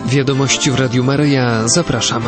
Wiadomości w Radiu Maryja. Zapraszam.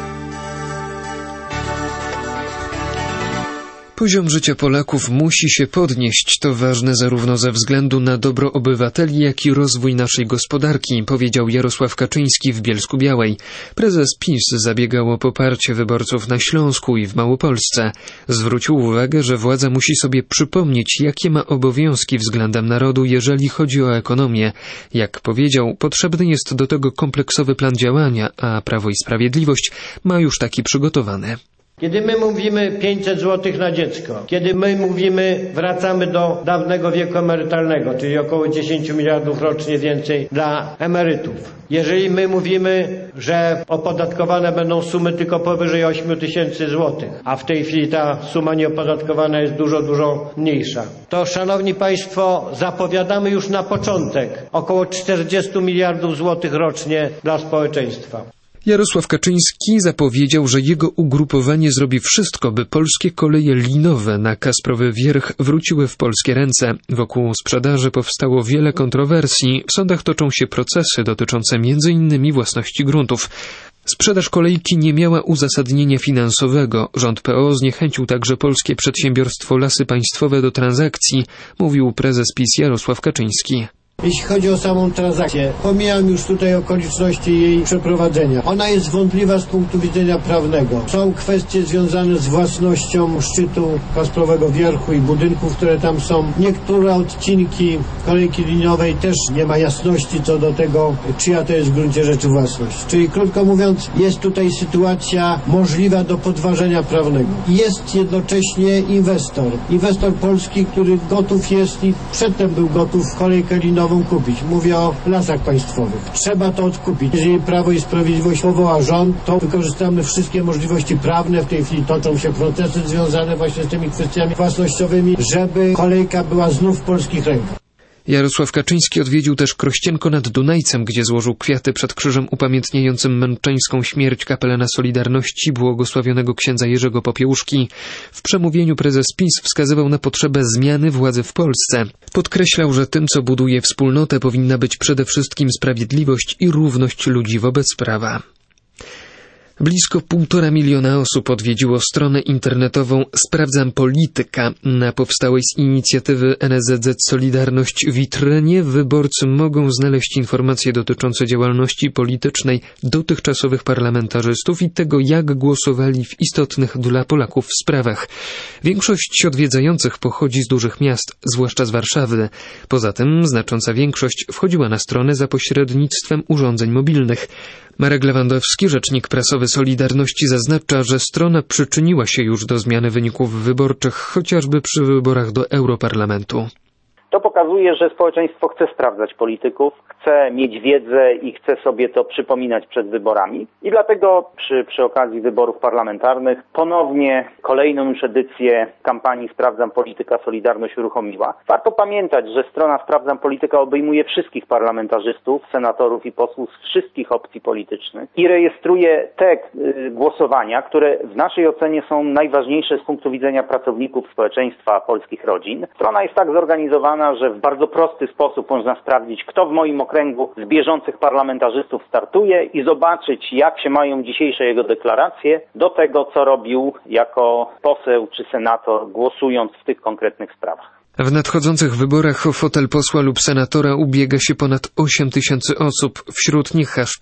Poziom życia Polaków musi się podnieść. To ważne zarówno ze względu na dobro obywateli, jak i rozwój naszej gospodarki, powiedział Jarosław Kaczyński w Bielsku-Białej. Prezes PiS zabiegał o poparcie wyborców na Śląsku i w Małopolsce. Zwrócił uwagę, że władza musi sobie przypomnieć, jakie ma obowiązki względem narodu, jeżeli chodzi o ekonomię. Jak powiedział, potrzebny jest do tego kompleksowy plan działania, a Prawo i Sprawiedliwość ma już taki przygotowany. Kiedy my mówimy 500 zł na dziecko, kiedy my mówimy wracamy do dawnego wieku emerytalnego, czyli około 10 miliardów rocznie więcej dla emerytów. Jeżeli my mówimy, że opodatkowane będą sumy tylko powyżej 8 tysięcy złotych, a w tej chwili ta suma nieopodatkowana jest dużo mniejsza, to szanowni państwo, zapowiadamy już na początek około 40 miliardów złotych rocznie dla społeczeństwa. Jarosław Kaczyński zapowiedział, że jego ugrupowanie zrobi wszystko, by polskie koleje linowe na Kasprowy Wierch wróciły w polskie ręce. Wokół sprzedaży powstało wiele kontrowersji. W sądach toczą się procesy dotyczące m.in. własności gruntów. Sprzedaż kolejki nie miała uzasadnienia finansowego. Rząd PO zniechęcił także polskie przedsiębiorstwo Lasy Państwowe do transakcji, mówił prezes PiS Jarosław Kaczyński. Jeśli chodzi o samą transakcję, pomijam już tutaj okoliczności jej przeprowadzenia. Ona jest wątpliwa z punktu widzenia prawnego. Są kwestie związane z własnością szczytu Kasprowego Wierchu i budynków, które tam są. Niektóre odcinki kolejki liniowej też nie ma jasności co do tego, czyja to jest w gruncie rzeczy własność. Czyli krótko mówiąc, jest tutaj sytuacja możliwa do podważenia prawnego. Jest jednocześnie inwestor polski, który gotów jest i przedtem był gotów kolejkę linową kupić. Mówię o Lasach Państwowych. Trzeba to odkupić. Jeżeli Prawo i Sprawiedliwość powoła rząd, to wykorzystamy wszystkie możliwości prawne. W tej chwili toczą się procesy związane właśnie z tymi kwestiami własnościowymi, żeby kolejka była znów w polskich rękach. Jarosław Kaczyński odwiedził też Krościenko nad Dunajcem, gdzie złożył kwiaty przed krzyżem upamiętniającym męczeńską śmierć kapelana Solidarności, błogosławionego księdza Jerzego Popiełuszki. W przemówieniu prezes PiS wskazywał na potrzebę zmiany władzy w Polsce. Podkreślał, że tym, co buduje wspólnotę, powinna być przede wszystkim sprawiedliwość i równość ludzi wobec prawa. Blisko 1,5 miliona osób odwiedziło stronę internetową Sprawdzam Polityka. Na powstałej z inicjatywy NSZZ Solidarność witrynie wyborcy mogą znaleźć informacje dotyczące działalności politycznej dotychczasowych parlamentarzystów i tego, jak głosowali w istotnych dla Polaków sprawach. Większość odwiedzających pochodzi z dużych miast, zwłaszcza z Warszawy. Poza tym znacząca większość wchodziła na stronę za pośrednictwem urządzeń mobilnych. Marek Lewandowski, rzecznik prasowy Solidarności, zaznacza, że strona przyczyniła się już do zmiany wyników wyborczych, chociażby przy wyborach do Europarlamentu. To pokazuje, że społeczeństwo chce sprawdzać polityków, chce mieć wiedzę i chce sobie to przypominać przed wyborami. I dlatego przy okazji wyborów parlamentarnych ponownie kolejną już edycję kampanii Sprawdzam Polityka Solidarność uruchomiła. Warto pamiętać, że strona Sprawdzam Polityka obejmuje wszystkich parlamentarzystów, senatorów i posłów z wszystkich opcji politycznych i rejestruje te głosowania, które w naszej ocenie są najważniejsze z punktu widzenia pracowników społeczeństwa, polskich rodzin. Strona jest tak zorganizowana, że w bardzo prosty sposób można sprawdzić, kto w moim okręgu z bieżących parlamentarzystów startuje i zobaczyć, jak się mają dzisiejsze jego deklaracje do tego, co robił jako poseł czy senator, głosując w tych konkretnych sprawach. W nadchodzących wyborach o fotel posła lub senatora ubiega się ponad 8 tysięcy osób. Wśród nich aż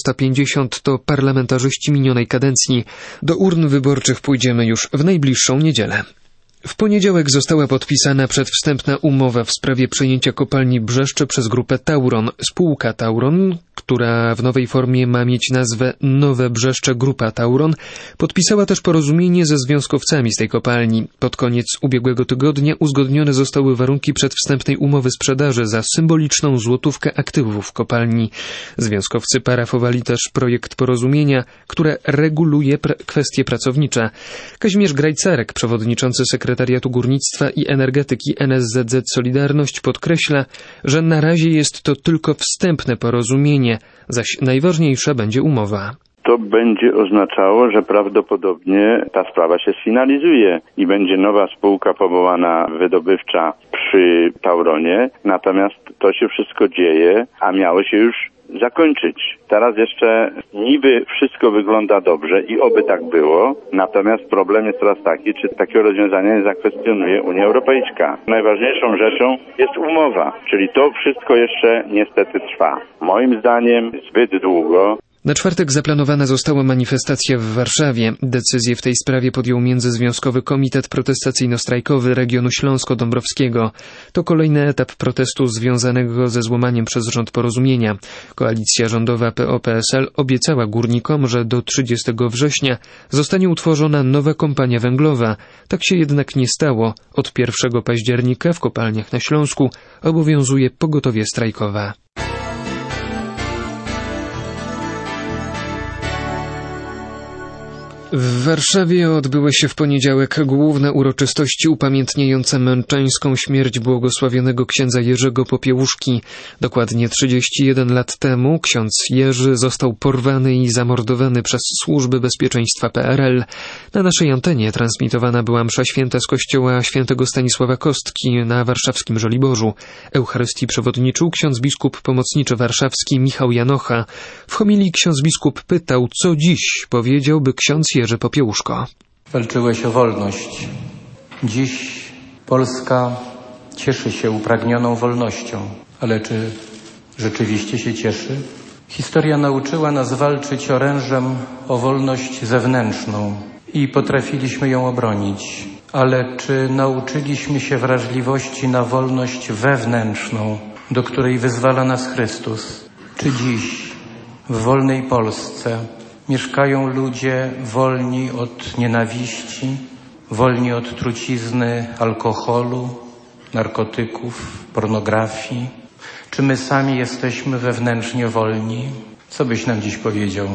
450 to parlamentarzyści minionej kadencji. Do urn wyborczych pójdziemy już w najbliższą niedzielę. W poniedziałek została podpisana przedwstępna umowa w sprawie przejęcia kopalni Brzeszcze przez grupę Tauron. Spółka Tauron, która w nowej formie ma mieć nazwę Nowe Brzeszcze Grupa Tauron, podpisała też porozumienie ze związkowcami z tej kopalni. Pod koniec ubiegłego tygodnia uzgodnione zostały warunki przedwstępnej umowy sprzedaży za symboliczną złotówkę aktywów kopalni. Związkowcy parafowali też projekt porozumienia, które reguluje kwestie pracownicze. Kazimierz Grajcarek, przewodniczący Sekretariatu Górnictwa i Energetyki NSZZ Solidarność, podkreśla, że na razie jest to tylko wstępne porozumienie, zaś najważniejsza będzie umowa. To będzie oznaczało, że prawdopodobnie ta sprawa się sfinalizuje i będzie nowa spółka powołana wydobywcza przy Tauronie, natomiast to się wszystko dzieje, a miało się już zakończyć. Teraz jeszcze niby wszystko wygląda dobrze i oby tak było, natomiast problem jest teraz taki, czy takiego rozwiązania nie zakwestionuje Unia Europejska. Najważniejszą rzeczą jest umowa, czyli to wszystko jeszcze niestety trwa. Moim zdaniem zbyt długo. Na czwartek zaplanowana została manifestacja w Warszawie. Decyzję w tej sprawie podjął Międzyzwiązkowy Komitet Protestacyjno-Strajkowy Regionu Śląsko-Dąbrowskiego. To kolejny etap protestu związanego ze złamaniem przez rząd porozumienia. Koalicja rządowa PO-PSL obiecała górnikom, że do 30 września zostanie utworzona nowa kompania węglowa. Tak się jednak nie stało. Od 1 października w kopalniach na Śląsku obowiązuje pogotowie strajkowe. W Warszawie odbyły się w poniedziałek główne uroczystości upamiętniające męczeńską śmierć błogosławionego księdza Jerzego Popiełuszki. Dokładnie 31 lat temu ksiądz Jerzy został porwany i zamordowany przez służby bezpieczeństwa PRL. Na naszej antenie transmitowana była msza święta z kościoła świętego Stanisława Kostki na warszawskim Żoliborzu. Eucharystii przewodniczył ksiądz biskup pomocniczy warszawski Michał Janocha. W homilii ksiądz biskup pytał, co dziś powiedziałby ksiądz Jerzy Popiełuszko. Walczyłeś o wolność. Dziś Polska cieszy się upragnioną wolnością. Ale czy rzeczywiście się cieszy? Historia nauczyła nas walczyć orężem o wolność zewnętrzną i potrafiliśmy ją obronić. Ale czy nauczyliśmy się wrażliwości na wolność wewnętrzną, do której wyzwala nas Chrystus? Czy dziś w wolnej Polsce mieszkają ludzie wolni od nienawiści, wolni od trucizny, alkoholu, narkotyków, pornografii? Czy my sami jesteśmy wewnętrznie wolni? Co byś nam dziś powiedział,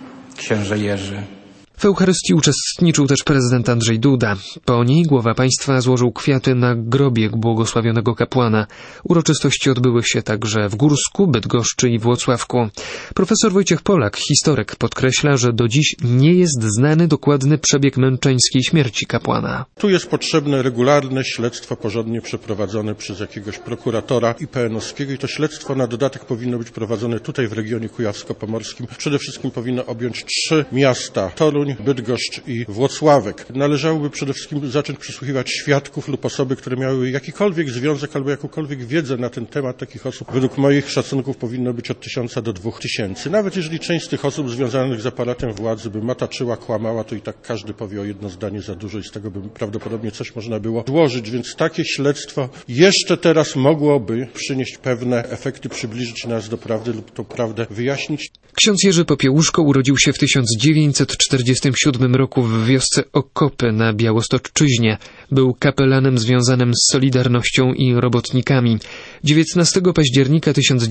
księże Jerzy? W Eucharystii uczestniczył też prezydent Andrzej Duda. Po niej głowa państwa złożył kwiaty na grobie błogosławionego kapłana. Uroczystości odbyły się także w Górsku, Bydgoszczy i Włocławku. Profesor Wojciech Polak, historyk, podkreśla, że do dziś nie jest znany dokładny przebieg męczeńskiej śmierci kapłana. Tu jest potrzebne regularne śledztwo porządnie przeprowadzone przez jakiegoś prokuratora IPN-owskiego i to śledztwo na dodatek powinno być prowadzone tutaj w regionie kujawsko-pomorskim. Przede wszystkim powinno objąć 3 miasta: Toruń, Bydgoszcz i Włocławek. Należałoby przede wszystkim zacząć przesłuchiwać świadków lub osoby, które miały jakikolwiek związek albo jakąkolwiek wiedzę na ten temat. Takich osób według moich szacunków powinno być od 1000 do 2000. Nawet jeżeli część z tych osób związanych z aparatem władzy by mataczyła, kłamała, to i tak każdy powie o jedno zdanie za dużo i z tego by prawdopodobnie coś można było złożyć. Więc takie śledztwo jeszcze teraz mogłoby przynieść pewne efekty, przybliżyć nas do prawdy lub tą prawdę wyjaśnić. Ksiądz Jerzy Popiełuszko urodził się w 1947 roku w wiosce Okopy na Białostoczczyźnie. Był kapelanem związanym z Solidarnością i robotnikami. 19 października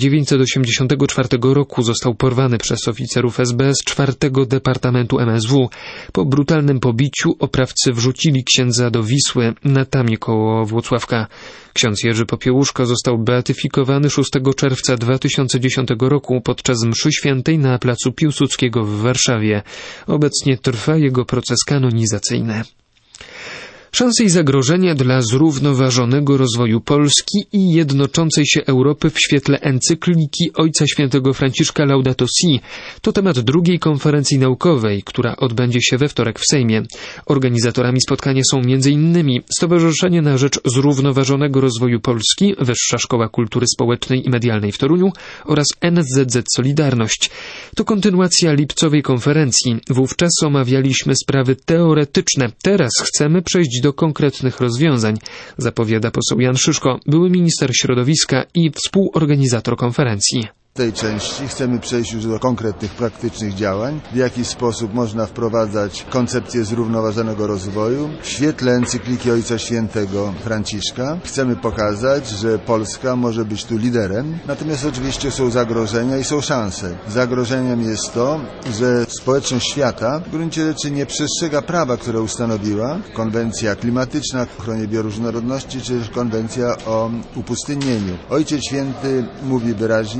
1984 roku został porwany przez oficerów SB z 4. Departamentu MSW. Po brutalnym pobiciu oprawcy wrzucili księdza do Wisły na tamie koło Włocławka. Ksiądz Jerzy Popiełuszko został beatyfikowany 6 czerwca 2010 roku podczas mszy świętej na placu Piłsudskiego w Warszawie. Obecnie trwa jego proces kanonizacyjny. Szanse i zagrożenia dla zrównoważonego rozwoju Polski i jednoczącej się Europy w świetle encykliki Ojca Świętego Franciszka Laudato Si to temat drugiej konferencji naukowej, która odbędzie się we wtorek w Sejmie. Organizatorami spotkania są m.in. Stowarzyszenie na Rzecz Zrównoważonego Rozwoju Polski, Wyższa Szkoła Kultury Społecznej i Medialnej w Toruniu oraz NSZZ Solidarność. To kontynuacja lipcowej konferencji. Wówczas omawialiśmy sprawy teoretyczne. Teraz chcemy przejść do konkretnych rozwiązań, zapowiada poseł Jan Szyszko, były minister środowiska i współorganizator konferencji. W tej części chcemy przejść już do konkretnych, praktycznych działań, w jaki sposób można wprowadzać koncepcję zrównoważonego rozwoju. W świetle encykliki Ojca Świętego Franciszka chcemy pokazać, że Polska może być tu liderem, natomiast oczywiście są zagrożenia i są szanse. Zagrożeniem jest to, że społeczność świata w gruncie rzeczy nie przestrzega prawa, które ustanowiła konwencja klimatyczna, o ochronie bioróżnorodności, czy też konwencja o upustynnieniu. Ojciec Święty mówi wyraźnie,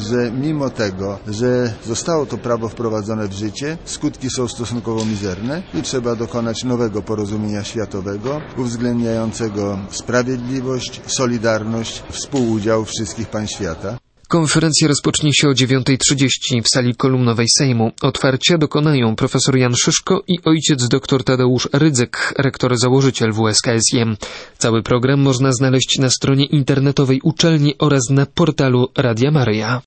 że mimo tego, że zostało to prawo wprowadzone w życie, skutki są stosunkowo mizerne i trzeba dokonać nowego porozumienia światowego, uwzględniającego sprawiedliwość, solidarność, współudział wszystkich państw świata. Konferencja rozpocznie się o 9:30 w sali kolumnowej Sejmu. Otwarcia dokonają profesor Jan Szyszko i ojciec dr Tadeusz Rydzyk, rektor-założyciel WSKSM. Cały program można znaleźć na stronie internetowej uczelni oraz na portalu Radia Maryja.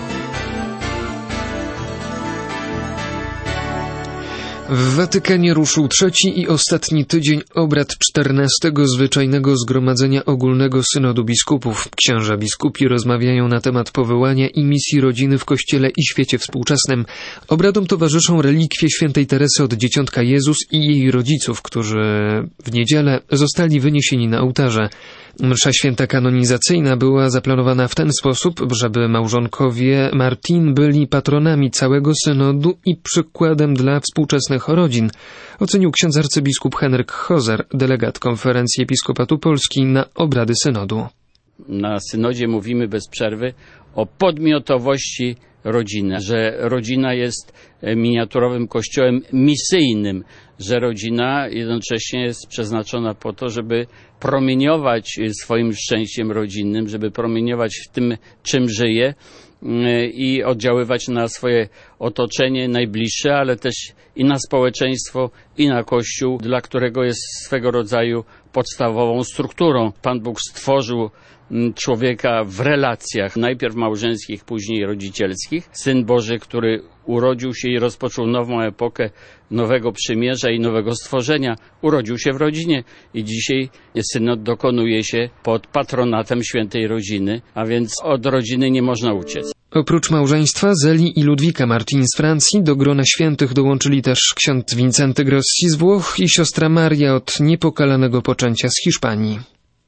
W Watykanie ruszył trzeci i ostatni tydzień obrad 14. Zwyczajnego Zgromadzenia Ogólnego Synodu Biskupów. Księża biskupi rozmawiają na temat powołania i misji rodziny w Kościele i świecie współczesnym. Obradom towarzyszą relikwie świętej Teresy od Dzieciątka Jezus i jej rodziców, którzy w niedzielę zostali wyniesieni na ołtarze. Msza święta kanonizacyjna była zaplanowana w ten sposób, żeby małżonkowie Martin byli patronami całego synodu i przykładem dla współczesnych rodzin, ocenił ksiądz arcybiskup Henryk Hozer, delegat Konferencji Episkopatu Polski na obrady synodu. Na synodzie mówimy bez przerwy o podmiotowości rodziny, że rodzina jest miniaturowym kościołem misyjnym, że rodzina jednocześnie jest przeznaczona po to, żeby promieniować swoim szczęściem rodzinnym, żeby promieniować w tym, czym żyje i oddziaływać na swoje otoczenie najbliższe, ale też i na społeczeństwo, i na Kościół, dla którego jest swego rodzaju podstawową strukturą. Pan Bóg stworzył człowieka w relacjach, najpierw małżeńskich, później rodzicielskich. Syn Boży, który urodził się i rozpoczął nową epokę nowego przymierza i nowego stworzenia, urodził się w rodzinie i dzisiaj synod dokonuje się pod patronatem świętej rodziny, a więc od rodziny nie można uciec. Oprócz małżeństwa Zeli i Ludwika Martin z Francji do grona świętych dołączyli też ksiądz Wincenty Grossi z Włoch i siostra Maria od niepokalanego poczęcia z Hiszpanii.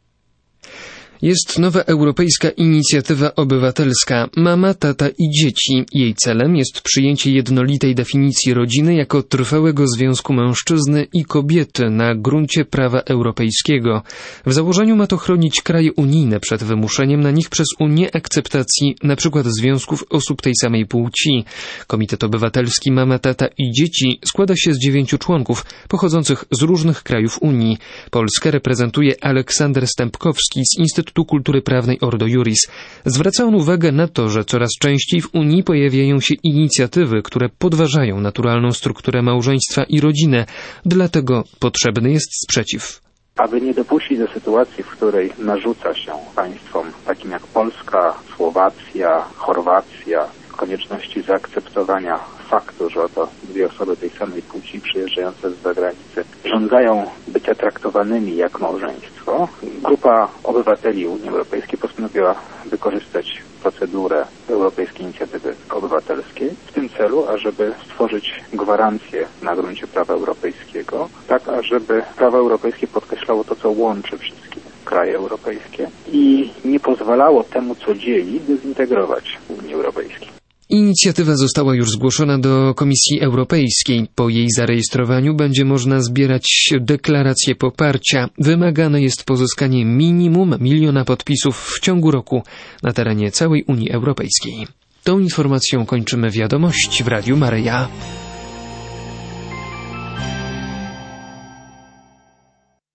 Jest nowa europejska inicjatywa obywatelska Mama, Tata i Dzieci. Jej celem jest przyjęcie jednolitej definicji rodziny jako trwałego związku mężczyzny i kobiety na gruncie prawa europejskiego. W założeniu ma to chronić kraje unijne przed wymuszeniem na nich przez Unię akceptacji np. związków osób tej samej płci. Komitet Obywatelski Mama, Tata i Dzieci składa się z 9 członków pochodzących z różnych krajów Unii. Polskę reprezentuje Aleksander Stępkowski z Instytutu Kultury Prawnej Ordo Iuris. Zwraca on uwagę na to, że coraz częściej w Unii pojawiają się inicjatywy, które podważają naturalną strukturę małżeństwa i rodzinę. Dlatego potrzebny jest sprzeciw. Aby nie dopuścić do sytuacji, w której narzuca się państwom takim jak Polska, Słowacja, Chorwacja, konieczności zaakceptowania faktu, że oto dwie osoby tej samej płci przyjeżdżające z zagranicy żądają bycia traktowanymi jak małżeństwo, grupa obywateli Unii Europejskiej postanowiła wykorzystać procedurę Europejskiej Inicjatywy Obywatelskiej w tym celu, ażeby stworzyć gwarancję na gruncie prawa europejskiego, tak ażeby prawo europejskie podkreślało to, co łączy wszystkie kraje europejskie i nie pozwalało temu, co dzieli, dezintegrować Unii Europejskiej. Inicjatywa została już zgłoszona do Komisji Europejskiej. Po jej zarejestrowaniu będzie można zbierać deklaracje poparcia. Wymagane jest pozyskanie minimum 1 miliona podpisów w ciągu roku na terenie całej Unii Europejskiej. Tą informacją kończymy wiadomości w Radiu Maryja.